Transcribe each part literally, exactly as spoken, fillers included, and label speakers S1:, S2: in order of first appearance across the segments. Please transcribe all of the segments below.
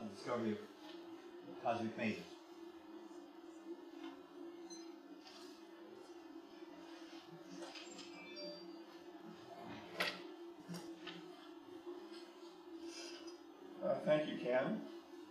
S1: the discovery of cosmic masers.
S2: Uh, thank you, Ken.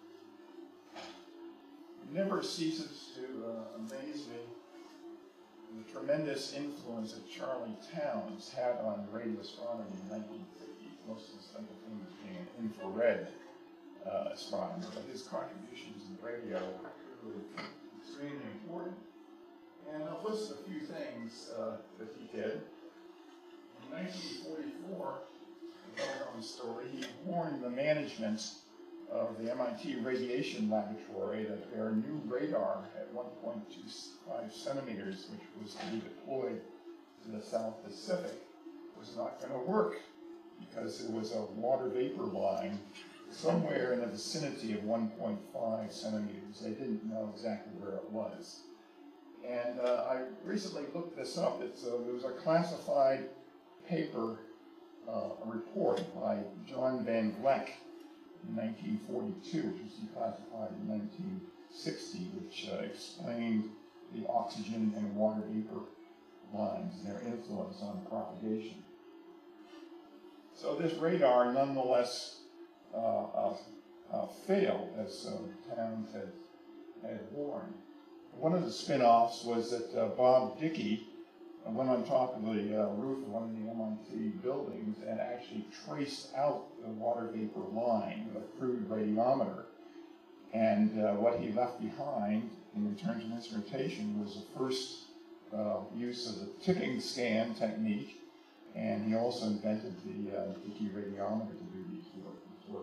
S2: It never ceases to uh, amaze me the tremendous influence that Charlie Towns had on radio astronomy in the nineteen fifties. Most of us think of him as being an infrared uh, astronomer, but his contributions in radio were really extremely important. And I'll list a few things uh, that he did. In nineteen forty-four, a well-known story, he warned the management of the M I T Radiation Laboratory that their new radar at one point two five centimeters, which was to be deployed to the South Pacific, was not going to work because there was a water vapor line somewhere in the vicinity of one point five centimeters. They didn't know exactly where it was. And uh, I recently looked this up. It's a, it was a classified paper, uh, a report by John Van Vleck in nineteen forty-two, which was declassified in nineteen sixty, which uh, explained the oxygen and water vapor lines and their influence on propagation. So this radar nonetheless uh, uh, uh, failed, as uh, Towns had, had warned. One of the spin-offs was that uh, Bob Dickey went on top of the uh, roof of one of the M I T buildings and actually traced out the water vapor line with a crude radiometer. And uh, what he left behind in terms of instrumentation was the first uh, use of the ticking scan technique, and he also invented the uh, Dickey radiometer to do these work.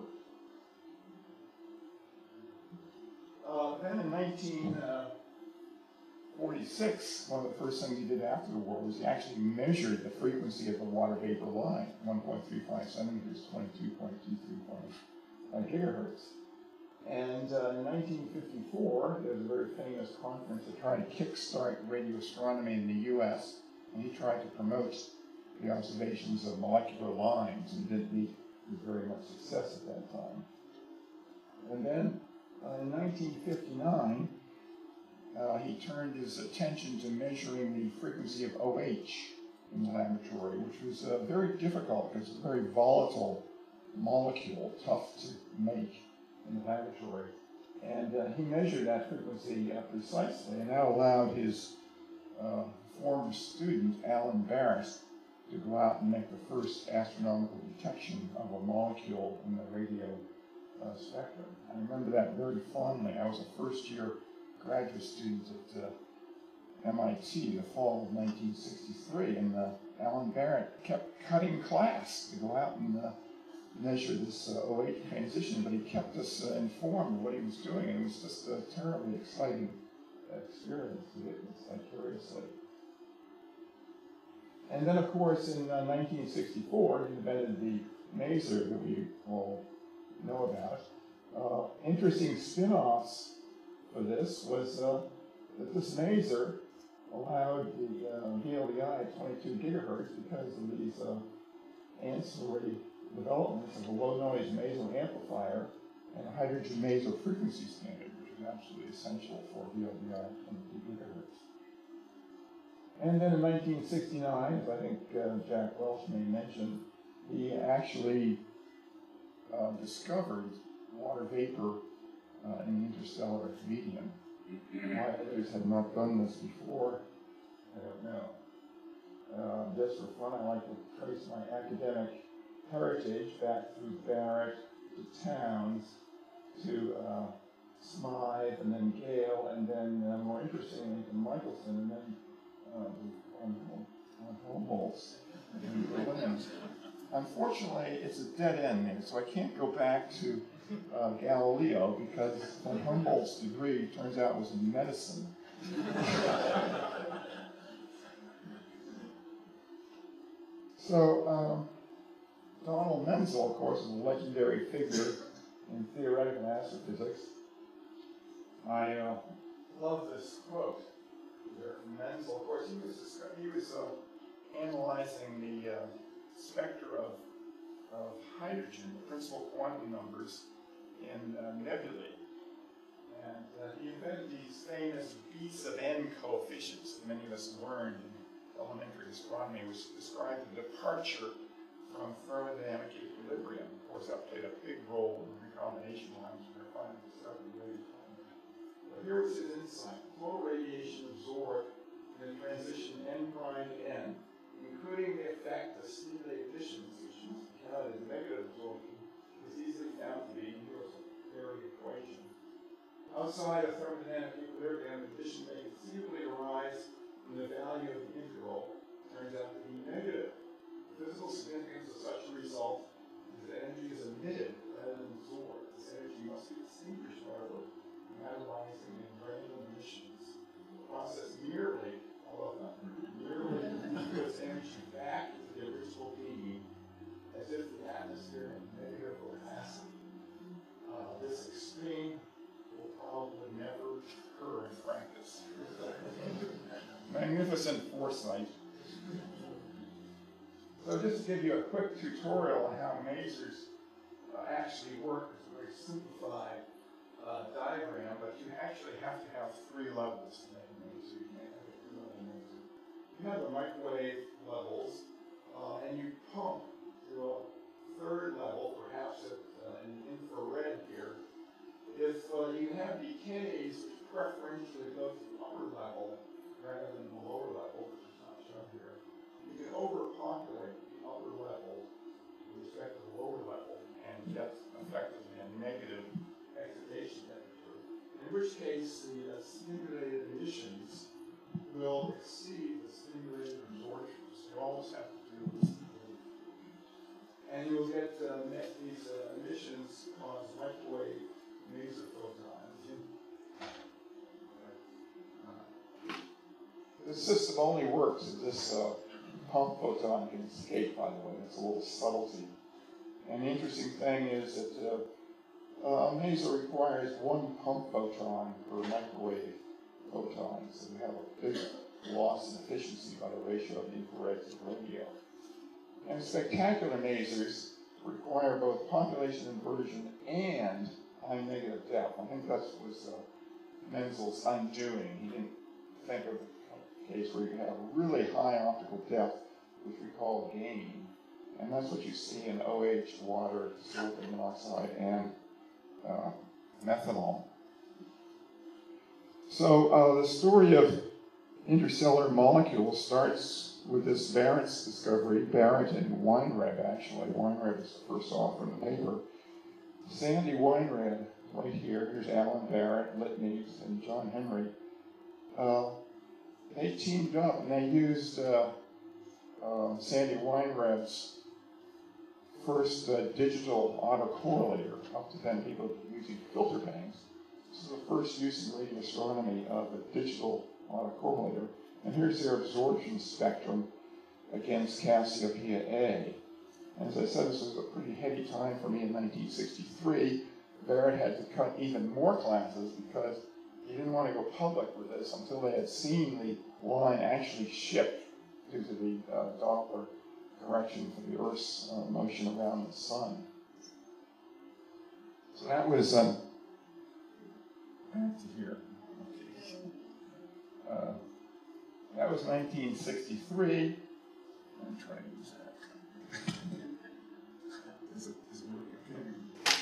S2: Uh, then in nineteen forty-six, one of the first things he did after the war was he actually measured the frequency of the water vapor line, one point three five centimeters, twenty-two point two three gigahertz. And uh, in nineteen fifty-four, there was a very famous conference to try to kickstart radio astronomy in the U S, and he tried to promote the observations of molecular lines and didn't meet with very much success at that time. And then uh, in nineteen fifty-nine, uh, he turned his attention to measuring the frequency of O H in the laboratory, which was uh, very difficult because it's a very volatile molecule, tough to make in the laboratory. And uh, he measured that frequency uh, precisely, and that allowed his uh, former student, Alan Barrett, to go out and make the first astronomical detection of a molecule in the radio uh, spectrum. I remember that very fondly. I was a first-year graduate student at uh, M I T the fall of nineteen sixty-three, and uh, Alan Barrett kept cutting class to go out and uh, measure this uh, O H transition, but he kept us uh, informed of what he was doing, and it was just a terribly exciting experience to witness vicariously. And then, of course, in uh, nineteen sixty-four, he invented the maser that we all know about. Uh, interesting spin-offs for this was uh, that this maser allowed the uh, V L B I at twenty-two gigahertz because of these uh, ancillary developments of a low-noise maser amplifier and a hydrogen maser frequency standard, which is absolutely essential for V L B I at twenty-two gigahertz. And then in nineteen sixty-nine, as I think uh, Jack Welch may mention, he actually uh, discovered water vapor uh, in the interstellar medium. Why others had not done this before, I don't know. Uh, just for fun, I like to trace my academic heritage back through Barrett to Towns to uh, Smythe and then Gale and then uh, more interestingly to Michelson and then uh, on, on Humboldt's in Berlin. Unfortunately, it's a dead end there, so I can't go back to uh, Galileo because von Humboldt's degree turns out was in medicine. So, um, Donald Menzel, of course, is a legendary figure in theoretical astrophysics. I uh, love this quote here from Menzel. Of course, he was, he was uh, analyzing the uh, spectra of, of hydrogen, the principal quantum numbers, in uh, nebulae. And uh, he invented these famous beats of n coefficients that many of us learned in elementary astronomy, which described the departure from thermodynamic equilibrium. Of course, that played a big role in the recombination lines when they're finally discovered later. But here was his insight. Total radiation absorbed in the transition n prime to n, including the effect of stimulated emissions, which is counted as negative absorption, is easily found to be in Heur's equation. Outside of thermodynamic equilibrium, addition may conceivably arise when the value of the integral turns out to be negative. The physical significance of such a result is that energy is emitted rather than absorbed. This energy must be distinguished, however, from analyzing and random emissions. The process merely, although not merely, puts energy back into the original being as if the atmosphere had negative opacity. Uh, this extreme will probably never occur in practice. Magnificent foresight. So just to give you a quick tutorial on how masers uh, actually work, it's a very simplified uh, diagram, but you actually have to have three levels to make a maser. You can't have a two-level maser. You have the microwave levels, uh, and you pump to a third level, perhaps at uh, in infrared here. If uh, you have decays which preferentially go to the upper level rather than the lower level, which is not shown here, you can overpopulate the upper level with respect to the lower level and get effectively a negative excitation temperature, in which case the uh, stimulated emissions will exceed the stimulated absorptions. You almost have to do this. And you'll get uh, these uh, emissions cause microwave maser photons. This system only works if this uh, pump photon can escape, by the way. That's a little subtlety. And the interesting thing is that uh, uh, a maser requires one pump photon per microwave photon. So you have a big loss in efficiency by the ratio of infrared to radio. And spectacular masers require both population inversion and high negative depth. I think that was uh, Menzel's undoing. He didn't think of a case where you have a really high optical depth, which we call gain. And that's what you see in O H, water, silicon monoxide, and uh, methanol. So uh, the story of interstellar molecules starts with this Barrett's discovery. Barrett and Weinreb, actually. Weinreb is the first author in the paper. Sandy Weinreb, right here, here's Alan Barrett, Litmeys, and John Henry. Uh, they teamed up and they used uh, uh, Sandy Weinreb's first uh, digital autocorrelator. Up to then, people were using filter banks. This is the first use in radio astronomy of a digital autocorrelator. And here's their absorption spectrum against Cassiopeia A. And as I said, this was a pretty heady time for me in nineteen sixty-three. Barrett had to cut even more classes because he didn't want to go public with this until they had seen the line actually shipped due to the uh, Doppler correction for the Earth's uh, motion around the sun. So that was um, back to here. Okay. Uh, that was nineteen sixty-three. I'm trying to use that. Is it, is it working? Okay.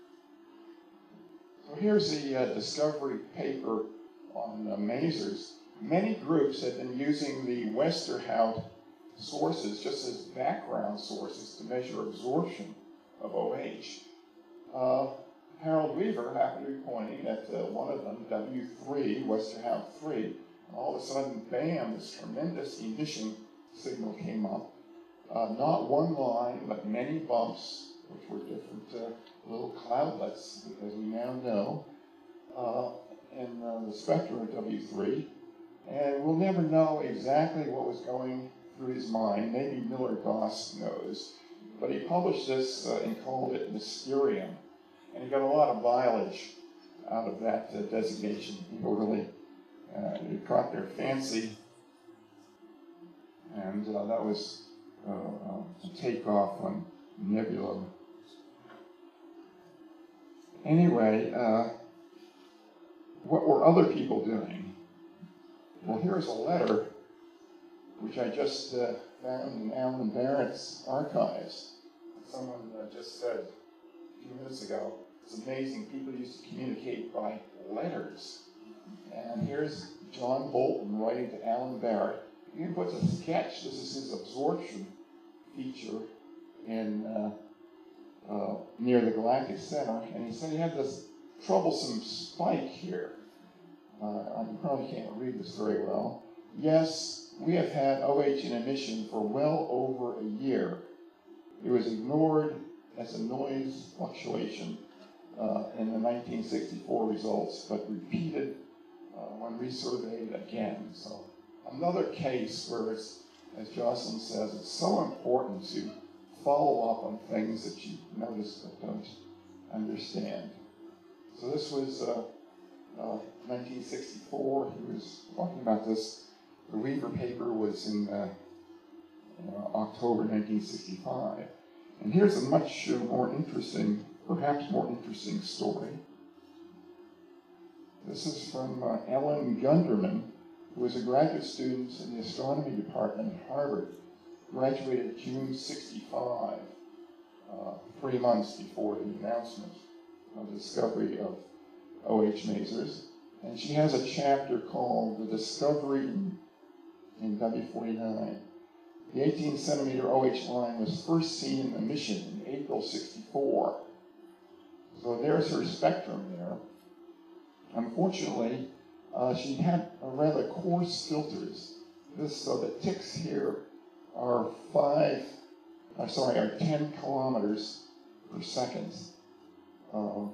S2: So here's the uh, discovery paper on uh, masers. Many groups have been using the Westerhout sources just as background sources to measure absorption of O H. Uh, Harold Weaver happened to be pointing at uh, one of them, W three, Westerhout three, and all of a sudden, bam, this tremendous emission signal came up. Uh, not one line, but many bumps, which were different uh, little cloudlets, as we now know, uh, in uh, the spectrum of W three. And we'll never know exactly what was going through his mind. Maybe Miller Goss knows. But he published this uh, and called it Mysterium. And he got a lot of mileage out of that uh, designation. People really uh, it caught their fancy. And uh, that was uh, uh, a takeoff on Nebula. Anyway, uh, what were other people doing? Well, here's a letter which I just uh, found in Alan Barrett's archives. Someone uh, just said a few minutes ago, it's amazing, people used to communicate by letters. And here's John Bolton writing to Alan Barrett. He puts a sketch, this is his absorption feature in uh, uh, near the Galactic Center, and he said he had this troublesome spike here. Uh, I probably can't read this very well. Yes, we have had O H in emission for well over a year. It was ignored as a noise fluctuation uh, in the nineteen sixty-four results, but repeated uh, when resurveyed again. So another case where it's, as Jocelyn says, it's so important to follow up on things that you notice but don't understand. So this was uh, uh, nineteen sixty-four. He was talking about this. The Weaver paper was in uh, uh, October nineteen sixty-five. And here's a much uh, more interesting, perhaps more interesting story. This is from uh, Ellen Gunderman, who was a graduate student in the astronomy department at Harvard, graduated June sixty-five, uh, three months before the announcement of the discovery of O H masers. And she has a chapter called The Discovery in, in W forty-nine. The eighteen centimeter O H line was first seen in emission in April sixty-four. So there's her spectrum there. Unfortunately, uh, she had a rather coarse filters. This, so the ticks here are five, I'm sorry, are ten kilometers per second. Um,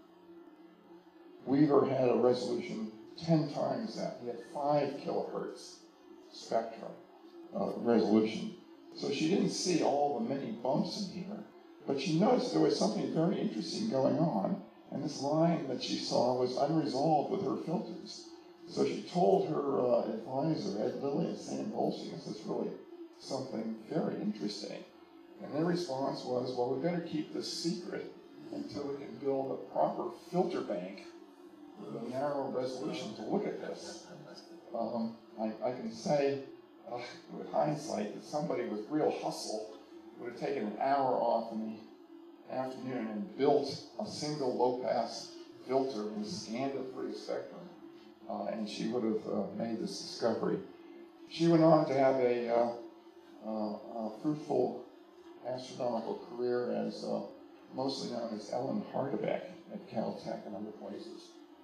S2: Weaver had a resolution ten times that. He had five kilohertz spectrum uh, resolution. So she didn't see all the many bumps in here, but she noticed there was something very interesting going on, and this line that she saw was unresolved with her filters. So she told her uh, advisor, Ed Lilly at Sam Bolsey, this is really something very interesting. And their response was, well, we better keep this secret until we can build a proper filter bank with a narrow resolution to look at this. Um, I, I can say, uh, with hindsight, that somebody with real hustle would have taken an hour off in the afternoon and built a single low-pass filter and scanned it for the spectrum. Uh, and she would have uh, made this discovery. She went on to have a, uh, uh, a fruitful astronomical career as uh, mostly known as Ellen Hardebeck at Caltech and other places.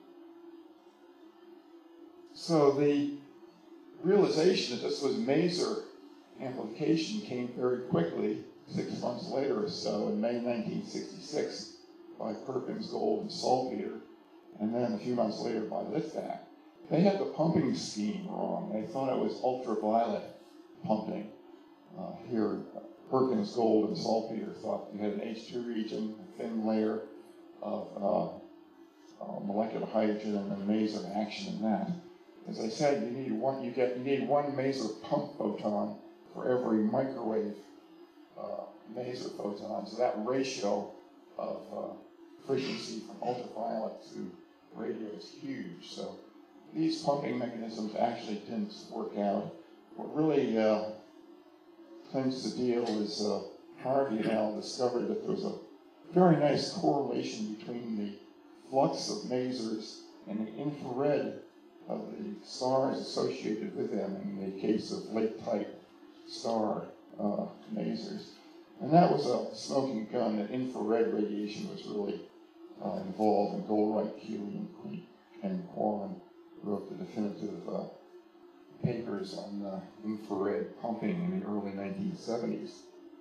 S2: So the realization that this was maser amplification came very quickly, six months later or so, in May nineteen sixty-six, by Perkins, Gold, and Saltpeter, and then a few months later by Litvak. They had the pumping scheme wrong. They thought it was ultraviolet pumping. Uh, here, Perkins, Gold, and Saltpeter thought you had an H two region, a thin layer of uh, uh, molecular hydrogen, and then maser action in that. As I said, you need one. You get you need one maser pump photon for every microwave uh, maser photon. So that ratio of uh, frequency from ultraviolet to radio is huge. So these pumping mechanisms actually didn't work out. What really uh, clinches the deal is uh, Harvey et al. Discovered that there was a very nice correlation between the flux of masers and the infrared of the stars associated with them in the case of lake-type star uh, masers. And that was a smoking gun that infrared radiation was really uh, involved, and Goldreich, Keeley, and, and Quan wrote the definitive uh, papers on uh, infrared pumping in the early nineteen seventies.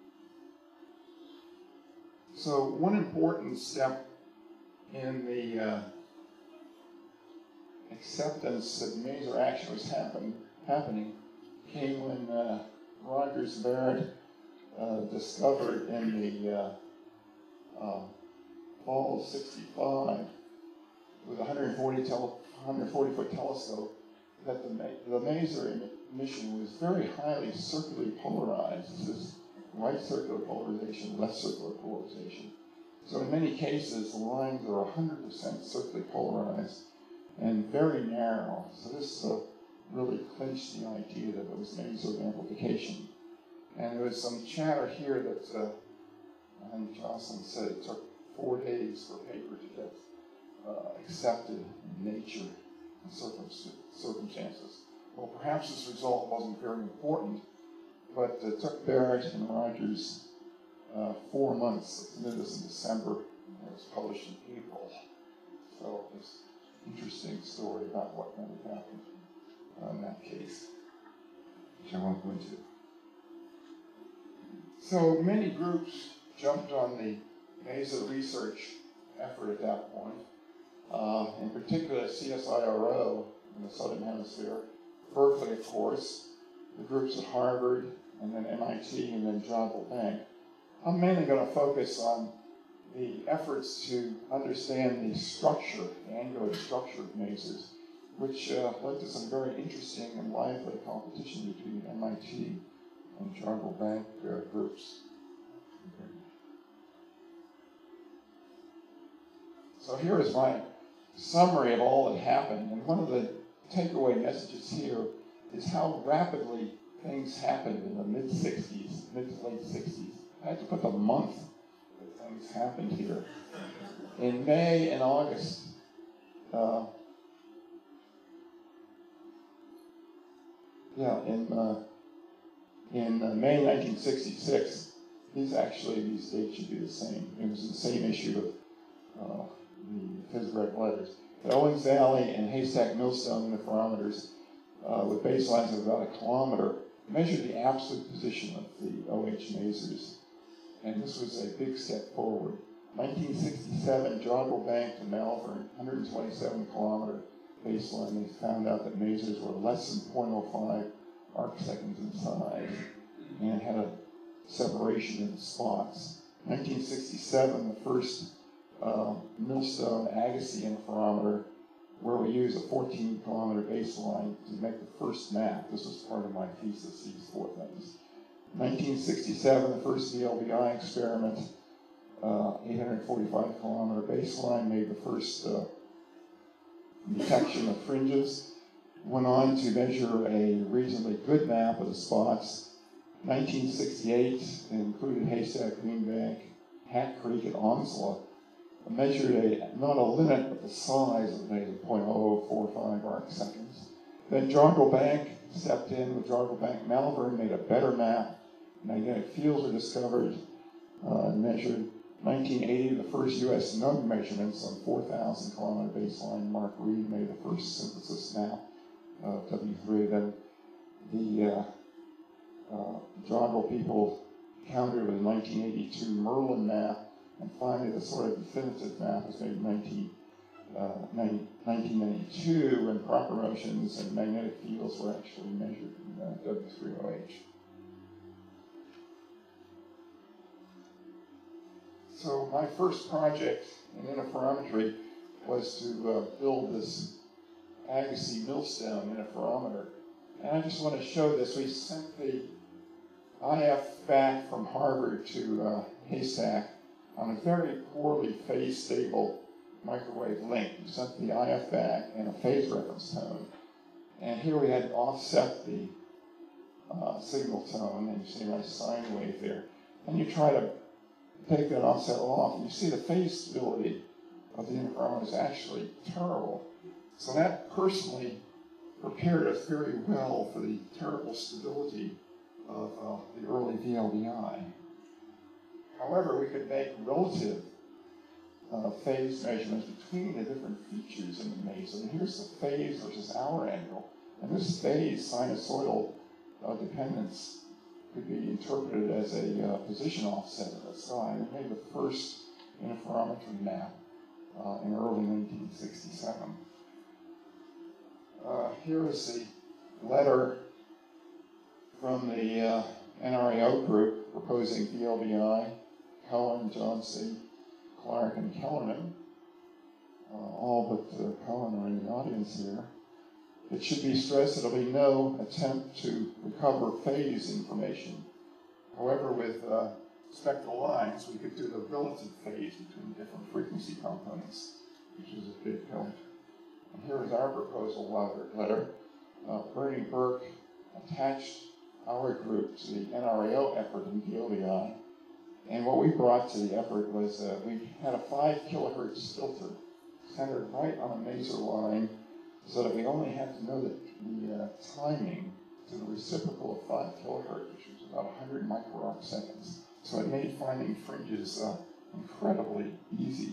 S2: So one important step in the uh, acceptance that maser action was happen, happening came when uh, Rogers Barrett uh, discovered in the uh, uh, fall of sixty-five with a one hundred forty foot telescope that the, the maser emission was very highly circularly polarized. This is right circular polarization, left circular polarization. So in many cases, the lines are one hundred percent circularly polarized and very narrow. So this uh, really clinched the idea that it was maser amplification. And there was some chatter here that uh, I think Jocelyn said it took four days for a paper to get uh, accepted in Nature and circum circumstances. Well, perhaps this result wasn't very important, but it took Barrett and Rogers uh, four months. They submitted this in December, and it was published in April. So it's an interesting story about what might have happened uh, in that case, which I won't go into. So many groups jumped on the maser research effort at that point. Uh, in particular, C S I R O in the Southern Hemisphere, Berkeley, of course, the groups at Harvard, and then M I T, and then Jodrell Bank. I'm mainly going to focus on the efforts to understand the structure, the angular structure of masers, which uh, led to some very interesting and lively competition between M I T and Jodrell Bank uh, groups. Okay. So here is my summary of all that happened, and one of the takeaway messages here is how rapidly things happened in the mid sixties, mid to late sixties. I had to put the month that things happened here. In May and August, uh, yeah, in uh, in uh, May nineteen sixty-six, these actually, these dates should be the same. It was the same issue of uh, the Fisrec letters. At Owens Valley and Haystack Millstone interferometers uh, with baselines of about a kilometer measured the absolute position of the O H masers. And this was a big step forward. nineteen sixty-seven, Jodrell Bank to Malvern, one hundred twenty-seven kilometer baseline. They found out that masers were less than zero point zero five arc seconds in size and had a separation in the spots. nineteen sixty-seven, the first uh, Millstone Agassiz interferometer, where we use a fourteen kilometer baseline to make the first map. This was part of my thesis, these four things. nineteen sixty-seven, the first V L B I experiment, uh, eight hundred forty-five kilometer baseline, made the first uh, detection of fringes. Went on to measure a reasonably good map of the spots. nineteen sixty-eight, included Haystack, Green Bank, Hat Creek, and Onslow. Measured a, not a limit, but the size of the zero point zero zero four five arc seconds. Then Jodrell Bank stepped in with Jodrell Bank Malvern, made a better map. Magnetic fields were discovered, uh, measured. nineteen eighty, the first U S nug measurements on four thousand kilometer baseline. Mark Reed made the first synthesis map of W three. Then the uh, uh, Jodrell people countered with a nineteen eighty-two Merlin map. And finally, the sort of definitive map was made in nineteen ninety-two when proper motions and magnetic fields were actually measured in uh, W three O H. So my first project in interferometry was to uh, build this Agassiz Millstone interferometer. And I just want to show this. We sent the I F back from Harvard to uh, Haystack on a very poorly phase-stable microwave link. We sent the I F back in a phase reference tone. And here we had to offset the uh, signal tone, and you see my sine wave there. And you try to take that offset off, and you see the phase stability of the interferometer is actually terrible. So that personally prepared us very well for the terrible stability of uh, the early V L B I. However, we could make relative uh, phase measurements between the different features in the maser. And here's the phase versus hour angle. And this phase sinusoidal uh, dependence could be interpreted as a uh, position offset of the sky. We made the first interferometry map uh, in early nineteen sixty-seven. Uh, here is the letter from the uh, N R A O group proposing V L B I. Cohen, John C., Clark, and Kellerman. Uh, all but uh, Cohen are in the audience here. It should be stressed that there will be no attempt to recover phase information. However, with uh, spectral lines, we could do the relative phase between different frequency components, which is a big help. And here is our proposal letter. Uh, Bernie Burke attached our group to the N R A O effort in V L B I. And what we brought to the effort was uh, we had a five kilohertz filter centered right on a maser line so that we only had to know the, the uh, timing to the reciprocal of five kilohertz, which was about one hundred microarc seconds. So it made finding fringes uh, incredibly easy.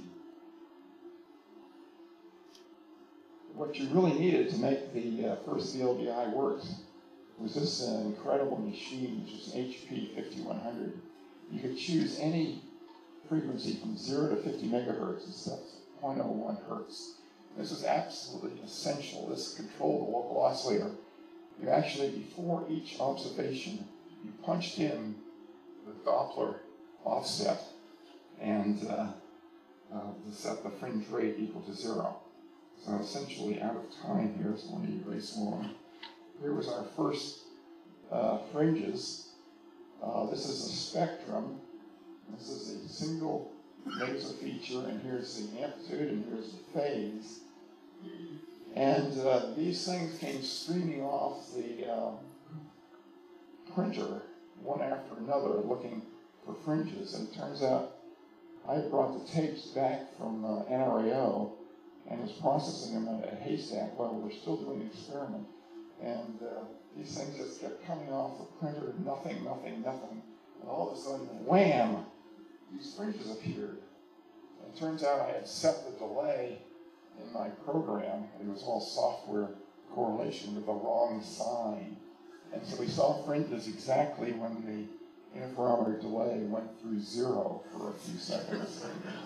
S2: What you really needed to make the uh, first V L B I work was this uh, incredible machine, which is an H P fifty-one hundred. You could choose any frequency from zero to fifty megahertz, and that's zero point zero one hertz. This is absolutely essential. This controlled the local oscillator. You actually, before each observation, you punched in the Doppler offset and uh, uh, to set the fringe rate equal to zero. So essentially, out of time here, so let me erase one. Here was our first uh, fringes. Uh, this is a spectrum. This is a single laser feature, and here's the amplitude, and here's the phase. And uh, these things came streaming off the uh, printer, one after another, looking for fringes. And it turns out I brought the tapes back from uh, N R A O and was processing them at a haystack while we were still doing the experiment. And uh, these things just kept coming off the printer, nothing, nothing, nothing. And all of a sudden, wham, these fringes appeared. And it turns out I had set the delay in my program. It was all software correlation with the wrong sign. And so we saw fringes exactly when the interferometer delay went through zero for a few seconds.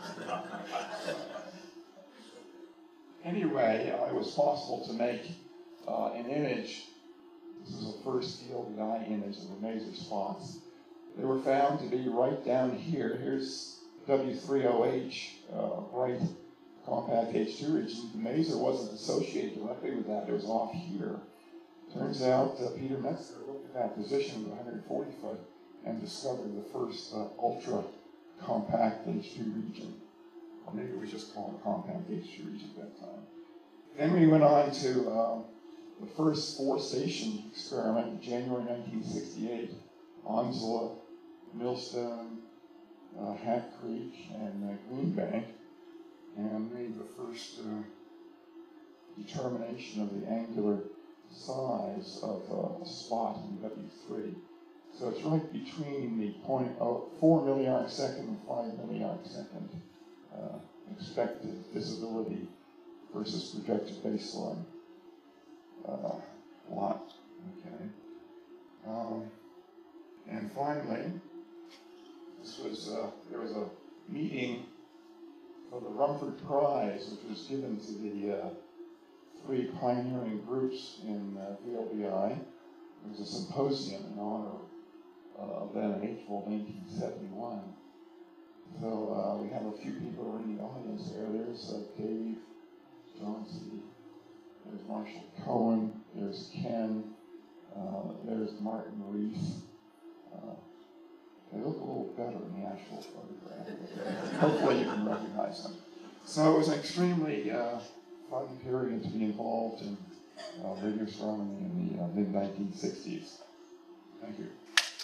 S2: Anyway, uh, it was possible to make uh, an image. This is the first V L B I image of the maser spots. They were found to be right down here. Here's W three O H, uh, bright compact H two region. The maser wasn't associated directly with that. It was off here. Turns out uh, Peter Metzger looked at that position with one hundred forty foot and discovered the first uh, ultra compact H two region. Or maybe we just call it compact H two region at that time. Then we went on to uh, the first four-station experiment in January nineteen sixty-eight. Onslow, Millstone, uh, Hat Creek, and uh, Greenbank, and made the first uh, determination of the angular size of uh, a spot in W three. So it's right between the point oh, four milliarc second and five milliarc second uh, expected visibility versus projected baseline. Uh, lot, okay. Um, and finally, this was uh, there was a meeting for the Rumford Prize, which was given to the uh, three pioneering groups in uh, V L B I. There was a symposium in honor uh, of that in April nineteen seventy-one. So uh, we have a few people in the audience there. There's uh, Dave Johnson, there's Marshall Cohen, there's Ken, uh, there's Martin Reese. Uh, they look a little better in the actual photograph. Hopefully you can recognize them. So it was an extremely uh, fun period to be involved in uh, radio astronomy in the uh, mid nineteen sixties. Thank you.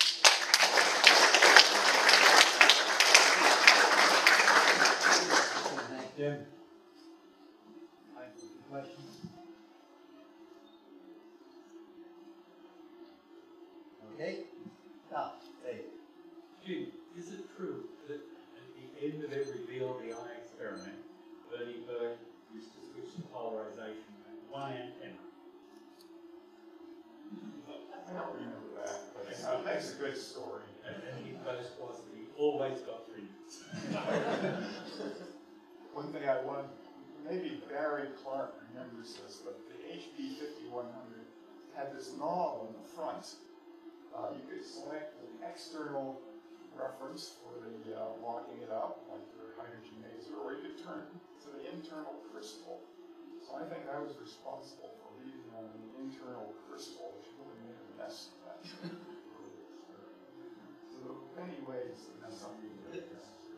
S1: Thanks, Jim. I have some questions. Okay. Now, hey.
S3: Jim, is it true that at the end of every V L B I experiment, Bernie Burke used to switch the polarization at one antenna?
S2: I don't remember that, but it's, uh, that's a good story.
S3: And, and his boast was that he always got fringes.
S2: One thing I want, maybe Barry Clark remembers this, but the H P fifty-one hundred had this knob on the front. Uh, you could select the external reference for the uh, locking it up, like your hydrogen maser, or you could turn to the internal crystal. So I think I was responsible for leaving on the internal crystal, which really made a mess of that. So many ways to mess up the radar.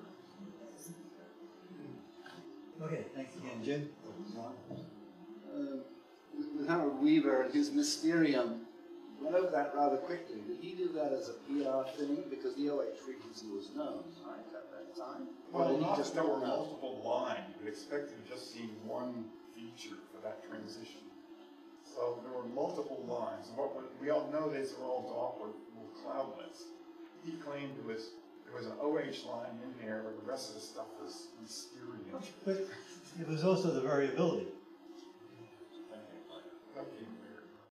S1: Okay, thanks again, Jim.
S4: Uh, with, with Harold Weaver and his Mysterium, went over that rather quickly. Did he do that as a P R thing? Because the O H frequency was known, right, at that time? Or
S2: Well,
S4: did he
S2: not
S4: just
S2: if there were
S4: know?
S2: multiple lines. You would expect to just see one feature for that transition. So there were multiple lines. And what we, we all know these are all Doppler cloudlets. He claimed it was there was an O H line in there, but the rest of the stuff was Mysterium.
S1: But it was also the variability.